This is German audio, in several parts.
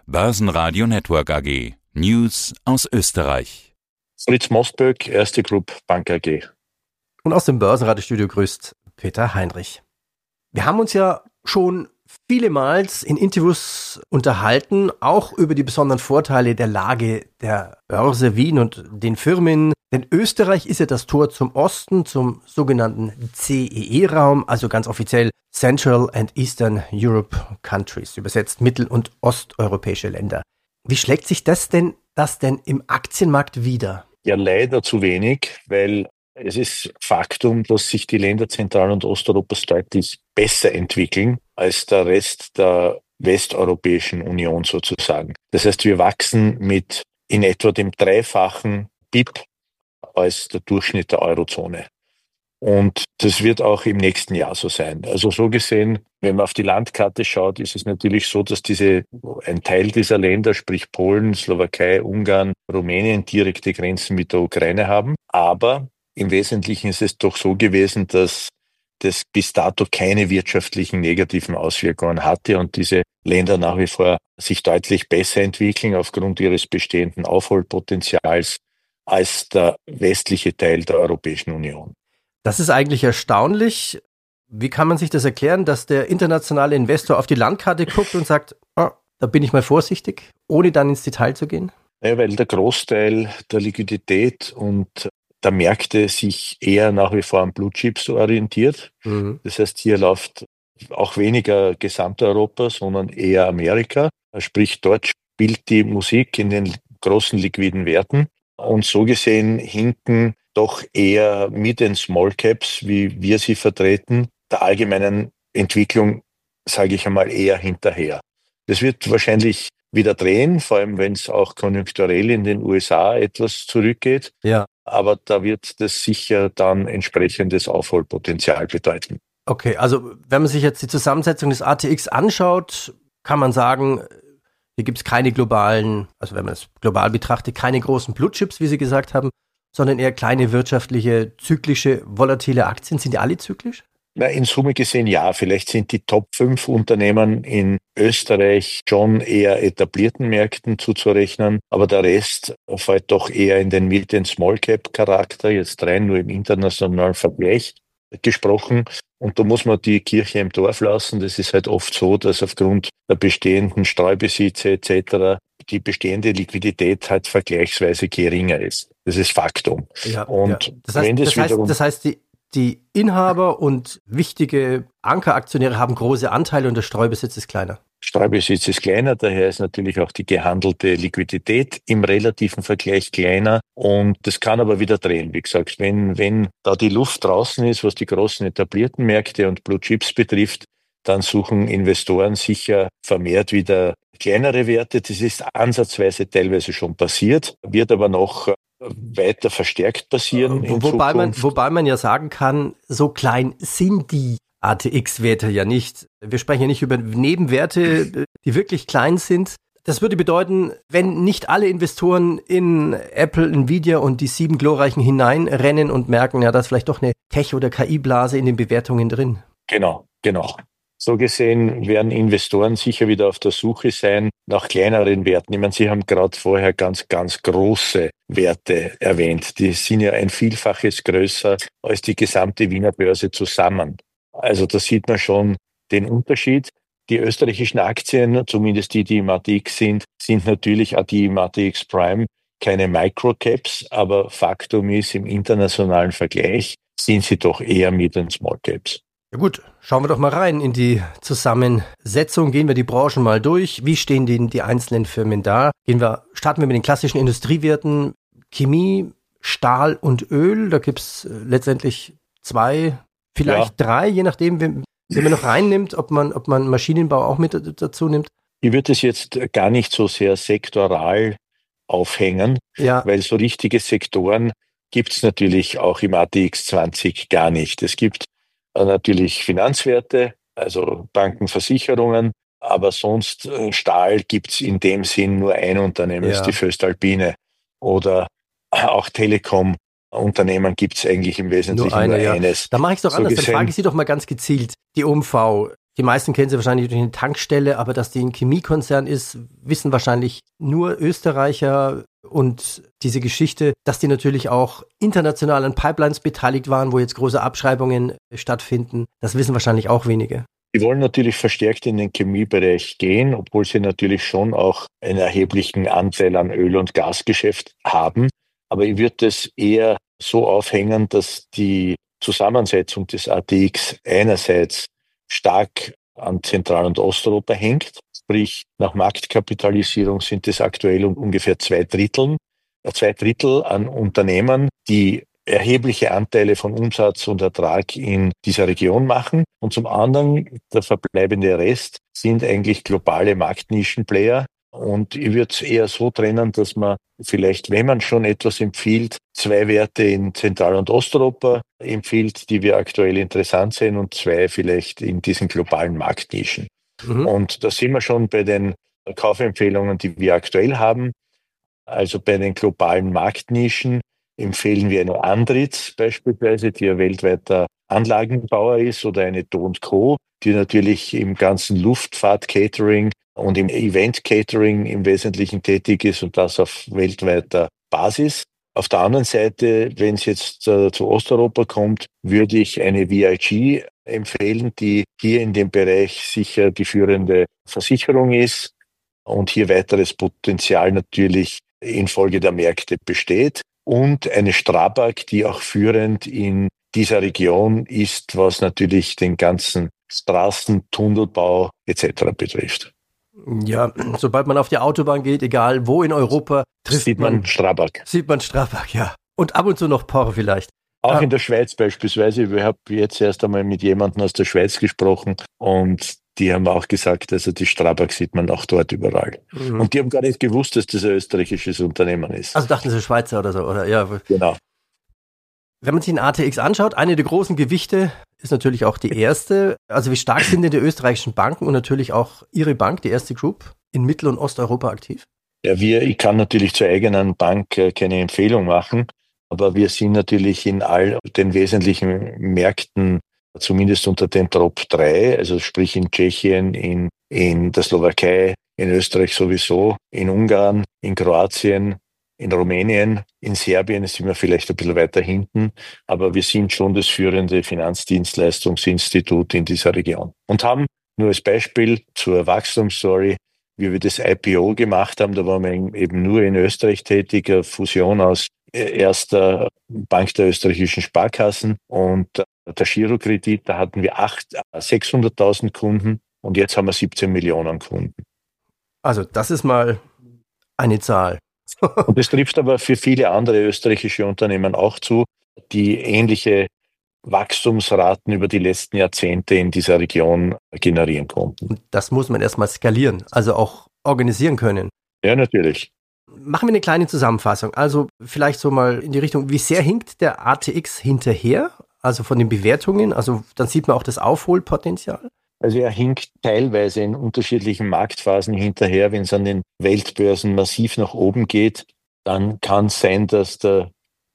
Börsenradio Network AG. News aus Österreich. Fritz Mostböck, Erste Group Bank AG. Und aus dem Börsenradiostudio grüßt Peter Heinrich. Wir haben uns ja schon vielemals in Interviews unterhalten, auch über die besonderen Vorteile der Lage der Börse Wien und den Firmen. Denn Österreich ist ja das Tor zum Osten, zum sogenannten CEE-Raum, also ganz offiziell Central and Eastern Europe Countries, übersetzt mittel- und osteuropäische Länder. Wie schlägt sich das denn im Aktienmarkt wider? Ja, leider zu wenig, weil es ist Faktum, dass sich die Länder Zentral- und Osteuropas deutlich besser entwickeln als der Rest der Westeuropäischen Union sozusagen. Das heißt, wir wachsen mit in etwa dem dreifachen BIP als der Durchschnitt der Eurozone. Und das wird auch im nächsten Jahr so sein. Also so gesehen, wenn man auf die Landkarte schaut, ist es natürlich so, dass ein Teil dieser Länder, sprich Polen, Slowakei, Ungarn, Rumänien, direkte Grenzen mit der Ukraine haben. Aber im Wesentlichen ist es doch so gewesen, dass das bis dato keine wirtschaftlichen negativen Auswirkungen hatte und diese Länder nach wie vor sich deutlich besser entwickeln aufgrund ihres bestehenden Aufholpotenzials als der westliche Teil der Europäischen Union. Das ist eigentlich erstaunlich. Wie kann man sich das erklären, dass der internationale Investor auf die Landkarte guckt und sagt, da bin ich mal vorsichtig, ohne dann ins Detail zu gehen? Ja, weil der Großteil der Liquidität und der Märkte sich eher nach wie vor an Blue Chips orientiert. Mhm. Das heißt, hier läuft auch weniger Gesamteuropa, sondern eher Amerika. Sprich, dort spielt die Musik in den großen liquiden Werten. Und so gesehen hinken doch eher Mid- und Small Caps, wie wir sie vertreten, der allgemeinen Entwicklung, sage ich einmal, eher hinterher. Das wird wahrscheinlich wieder drehen, vor allem wenn es auch konjunkturell in den USA etwas zurückgeht. Ja. Aber da wird das sicher dann entsprechendes Aufholpotenzial bedeuten. Okay, also wenn man sich jetzt die Zusammensetzung des ATX anschaut, kann man sagen, hier gibt es keine globalen, also wenn man es global betrachtet, keine großen Blue Chips, wie Sie gesagt haben, sondern eher kleine wirtschaftliche, zyklische, volatile Aktien. Sind die alle zyklisch? Na, in Summe gesehen ja. Vielleicht sind die Top 5 Unternehmen in Österreich schon eher etablierten Märkten zuzurechnen, aber der Rest fällt doch eher in den Mid- und Small-Cap-Charakter, jetzt rein nur im internationalen Vergleich gesprochen. Und da muss man die Kirche im Dorf lassen. Das ist halt oft so, dass aufgrund der bestehenden Streubesitze etc. die bestehende Liquidität halt vergleichsweise geringer ist. Das ist Faktum. Ja, und ja. Das heißt, die Inhaber und wichtige Ankeraktionäre haben große Anteile und der Streubesitz ist kleiner. Streubesitz ist kleiner, daher ist natürlich auch die gehandelte Liquidität im relativen Vergleich kleiner und das kann aber wieder drehen. Wie gesagt, wenn da die Luft draußen ist, was die großen etablierten Märkte und Blue Chips betrifft, dann suchen Investoren sicher vermehrt wieder kleinere Werte. Das ist ansatzweise teilweise schon passiert, wird aber noch weiter verstärkt passieren in Zukunft. Wobei man ja sagen kann, so klein sind die ATX-Werte ja nicht. Wir sprechen ja nicht über Nebenwerte, die wirklich klein sind. Das würde bedeuten, wenn nicht alle Investoren in Apple, Nvidia und die 7 glorreichen hineinrennen und merken, ja, da ist vielleicht doch eine Tech- oder KI-Blase in den Bewertungen drin. Genau. So gesehen werden Investoren sicher wieder auf der Suche sein nach kleineren Werten. Ich meine, Sie haben gerade vorher ganz, ganz große Werte erwähnt. Die sind ja ein Vielfaches größer als die gesamte Wiener Börse zusammen. Also da sieht man schon den Unterschied. Die österreichischen Aktien, zumindest die im ATX sind natürlich auch die im ATX Prime keine Microcaps, aber Faktum ist, im internationalen Vergleich sind sie doch eher Mid- und Small Caps. Ja gut, schauen wir doch mal rein in die Zusammensetzung. Gehen wir die Branchen mal durch. Wie stehen denn die einzelnen Firmen da? Starten wir mit den klassischen Industriewerten. Chemie, Stahl und Öl. Da gibt es letztendlich 2, vielleicht 3, je nachdem, wenn man noch reinnimmt, ob man Maschinenbau auch mit dazu nimmt. Ich würde es jetzt gar nicht so sehr sektoral aufhängen, weil so richtige Sektoren gibt es natürlich auch im ATX 20 gar nicht. Es gibt natürlich Finanzwerte, also Banken, Versicherungen, aber sonst Stahl gibt es in dem Sinn nur ein Unternehmen, ist die Voestalpine. Oder auch Telekom-Unternehmen gibt es eigentlich im Wesentlichen nur eines. Da mache ich es doch anders, dann frage ich Sie doch mal ganz gezielt, die OMV. Die meisten kennen sie wahrscheinlich durch eine Tankstelle, aber dass die ein Chemiekonzern ist, wissen wahrscheinlich nur Österreicher. Und diese Geschichte, dass die natürlich auch international an Pipelines beteiligt waren, wo jetzt große Abschreibungen stattfinden, das wissen wahrscheinlich auch wenige. Die wollen natürlich verstärkt in den Chemiebereich gehen, obwohl sie natürlich schon auch einen erheblichen Anteil an Öl- und Gasgeschäft haben. Aber ich würde es eher so aufhängen, dass die Zusammensetzung des ATX einerseits stark an Zentral- und Osteuropa hängt. Sprich, nach Marktkapitalisierung sind es aktuell ungefähr zwei Drittel an Unternehmen, die erhebliche Anteile von Umsatz und Ertrag in dieser Region machen. Und zum anderen, der verbleibende Rest sind eigentlich globale Marktnischenplayer. Und ich würde es eher so trennen, dass man vielleicht, wenn man schon etwas empfiehlt, zwei Werte in Zentral- und Osteuropa empfiehlt, die wir aktuell interessant sehen, und zwei vielleicht in diesen globalen Marktnischen. Und da sind wir schon bei den Kaufempfehlungen, die wir aktuell haben. Also bei den globalen Marktnischen empfehlen wir eine Andritz beispielsweise, die ein weltweiter Anlagenbauer ist, oder eine Do & Co., die natürlich im ganzen Luftfahrt-Catering und im Event-Catering im Wesentlichen tätig ist, und das auf weltweiter Basis. Auf der anderen Seite, wenn es jetzt zu Osteuropa kommt, würde ich eine VIG empfehlen, die hier in dem Bereich sicher die führende Versicherung ist und hier weiteres Potenzial natürlich infolge der Märkte besteht. Und eine Strabag, die auch führend in dieser Region ist, was natürlich den ganzen Straßen-, Tunnelbau etc. betrifft. Ja, sobald man auf die Autobahn geht, egal wo in Europa, sieht man Strabag. Sieht man Strabag, ja. Und ab und zu noch Porr vielleicht. Auch in der Schweiz beispielsweise. Ich habe jetzt erst einmal mit jemandem aus der Schweiz gesprochen, und die haben auch gesagt, also die Strabag sieht man auch dort überall. Und die haben gar nicht gewusst, dass das ein österreichisches Unternehmen ist. Also dachten sie Schweizer oder so, oder? Ja. Genau. Wenn man sich den ATX anschaut, eine der großen Gewichte ist natürlich auch die erste. Also wie stark sind denn die österreichischen Banken und natürlich auch Ihre Bank, die Erste Group, in Mittel- und Osteuropa aktiv? Ja, ich kann natürlich zur eigenen Bank keine Empfehlung machen, aber wir sind natürlich in all den wesentlichen Märkten zumindest unter den Top 3, also sprich in Tschechien, in der Slowakei, in Österreich sowieso, in Ungarn, in Kroatien, in Rumänien, in Serbien sind wir vielleicht ein bisschen weiter hinten, aber wir sind schon das führende Finanzdienstleistungsinstitut in dieser Region und haben, nur als Beispiel zur Wachstumsstory, wie wir das IPO gemacht haben, da waren wir eben nur in Österreich tätig, eine Fusion aus erster Bank der österreichischen Sparkassen und der Girokredit, da hatten wir 600.000 Kunden und jetzt haben wir 17 Millionen Kunden. Also das ist mal eine Zahl. Und das trifft aber für viele andere österreichische Unternehmen auch zu, die ähnliche Wachstumsraten über die letzten Jahrzehnte in dieser Region generieren konnten. Und das muss man erstmal skalieren, also auch organisieren können. Ja, natürlich. Machen wir eine kleine Zusammenfassung. Also vielleicht so mal in die Richtung, wie sehr hinkt der ATX hinterher? Also von den Bewertungen, also dann sieht man auch das Aufholpotenzial. Also er hinkt teilweise in unterschiedlichen Marktphasen hinterher. Wenn es an den Weltbörsen massiv nach oben geht, dann kann es sein, dass der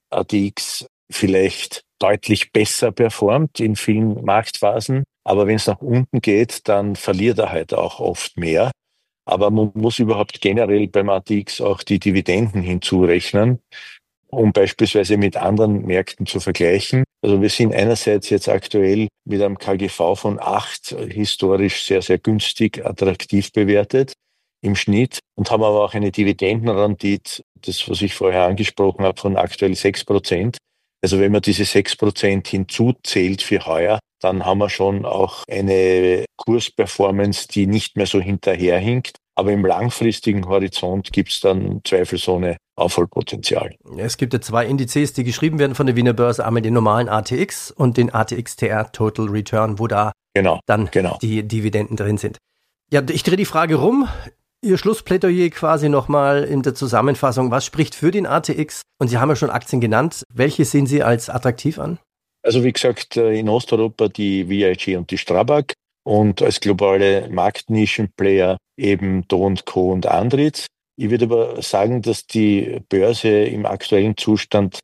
ATX vielleicht deutlich besser performt in vielen Marktphasen. Aber wenn es nach unten geht, dann verliert er halt auch oft mehr. Aber man muss überhaupt generell beim ATX auch die Dividenden hinzurechnen, um beispielsweise mit anderen Märkten zu vergleichen. Also wir sind einerseits jetzt aktuell mit einem KGV von 8 historisch sehr, sehr günstig, attraktiv bewertet im Schnitt und haben aber auch eine Dividendenrendite, das, was ich vorher angesprochen habe, von aktuell 6%. Also wenn man diese 6% hinzuzählt für heuer, dann haben wir schon auch eine Kursperformance, die nicht mehr so hinterherhinkt. Aber im langfristigen Horizont gibt es dann zweifelsohne Aufholpotenzial. Es gibt ja zwei Indizes, die geschrieben werden von der Wiener Börse, einmal den normalen ATX und den ATXTR Total Return, wo da dann die Dividenden drin sind. Ja, ich drehe die Frage rum. Ihr Schlussplädoyer quasi nochmal in der Zusammenfassung. Was spricht für den ATX? Und Sie haben ja schon Aktien genannt. Welche sehen Sie als attraktiv an? Also wie gesagt, in Osteuropa die VIG und die Strabag und als globale Marktnischenplayer eben Do & Co. und Andritz. Ich würde aber sagen, dass die Börse im aktuellen Zustand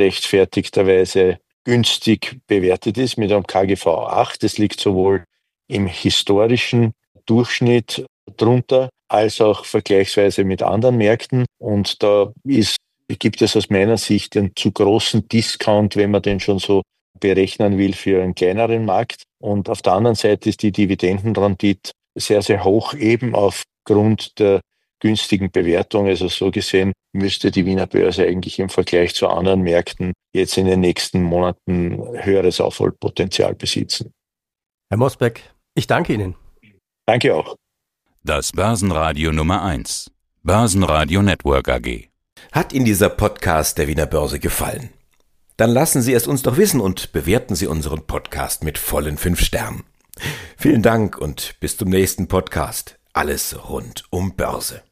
ungerechtfertigterweise günstig bewertet ist mit einem KGV 8. Das liegt sowohl im historischen Durchschnitt drunter, als auch vergleichsweise mit anderen Märkten. Und da gibt es aus meiner Sicht einen zu großen Discount, wenn man den schon so berechnen will, für einen kleineren Markt. Und auf der anderen Seite ist die Dividendenrendite sehr, sehr hoch, eben aufgrund der günstigen Bewertung. Also so gesehen müsste die Wiener Börse eigentlich im Vergleich zu anderen Märkten jetzt in den nächsten Monaten höheres Aufholpotenzial besitzen. Herr Mosbeck, ich danke Ihnen. Danke auch. Das Börsenradio Nummer 1. Börsenradio Network AG. Hat Ihnen dieser Podcast der Wiener Börse gefallen? Dann lassen Sie es uns doch wissen und bewerten Sie unseren Podcast mit vollen 5 Sternen. Vielen Dank und bis zum nächsten Podcast. Alles rund um Börse.